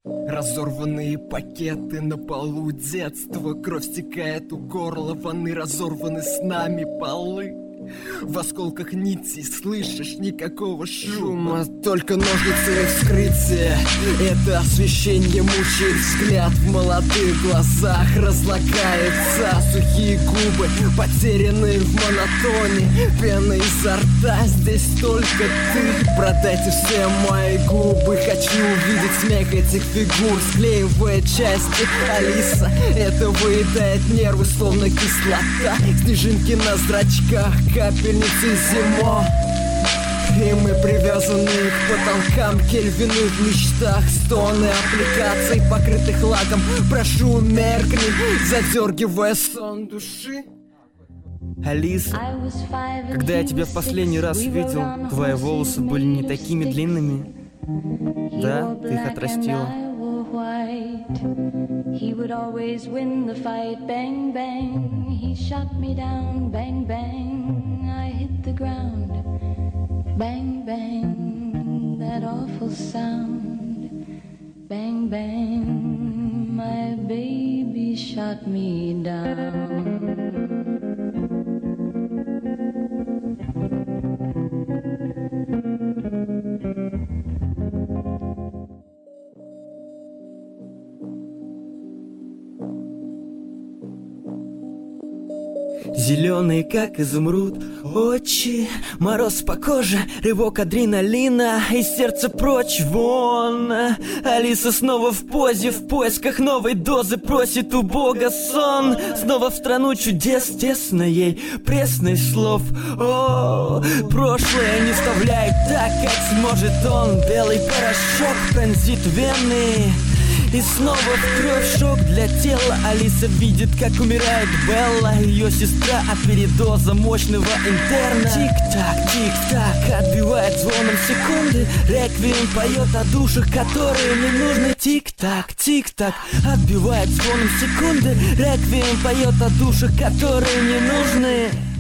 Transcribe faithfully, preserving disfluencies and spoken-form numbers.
Разорванные пакеты на полу детства, кровь стекает у горла, ваны разорваны с нами полы. В осколках нитей слышишь никакого шума, только ножницы и вскрытие. Это освещение мучает взгляд, в молодых глазах разлагается. Сухие губы, потерянные в монотоне, пена изо рта, здесь только ты. Продайте все мои губы, хочу увидеть смех этих фигур, склеивая части. Алиса, это выедает нервы, словно кислота. Снежинки на зрачках, капельницы зимо. И мы привязаны к потолкам, Кельвину в мечтах. Стоны аппликаций, покрытых лаком. Прошу, меркни, задергивая сон души. Алиса, когда я тебя в последний раз видел, твои волосы были не такими длинными. Да, ты их отрастила. He would always win the fight, bang, bang. He shot me down, bang, bang. I hit the ground, bang, bang. That awful sound, bang, bang. My baby shot me down. Зеленые, как изумруд, очи, мороз по коже, рывок адреналина, и сердце прочь вон. Алиса снова в позе, в поисках новой дозы, просит у Бога сон. Снова в страну чудес, тесно ей, пресных слов. О, прошлое не вставляет так, как сможет он. Белый порошок пронзит вены. И снова в кровь шок для тела. Алиса видит, как умирает Белла, ее сестра от передоза мощного интерна. Тик-так, тик-так, отбивает звоном секунды. Реквием поет о душах, которые не нужны. Тик-так, тик-так, отбивает звоном секунды. Реквием поет о душах, которые не нужны.